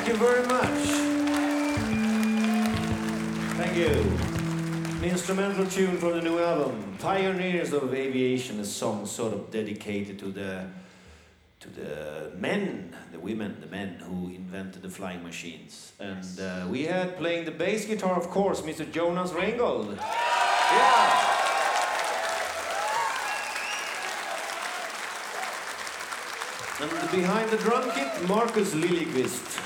Thank you very much. Thank you. An instrumental tune from the new album, Pioneers of Aviation, a song sort of dedicated to the men, the women, the men who invented the flying machines. And we had playing the bass guitar, of course, Mr. Jonas Reingold. Yeah. And behind the drum kit, Marcus Liljeqvist.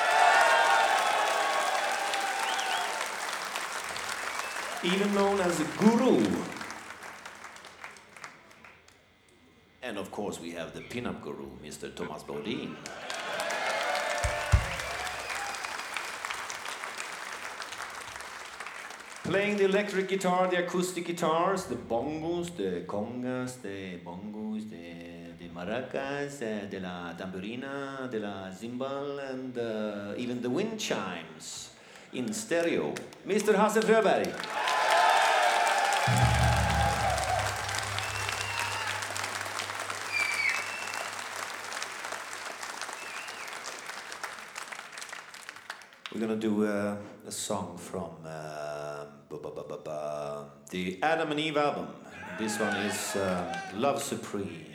Even known as Guru. And of course we have the pin-up guru, Mr. Thomas Bodin. Playing the electric guitar, the acoustic guitars, the bongos, the congas, the bongos, the maracas, de la tamburina, de la zimbal, and even the wind chimes in stereo. Mr. Hasse Fröberg. We're gonna do a song from the Adam and Eve album. This one is Love Supreme.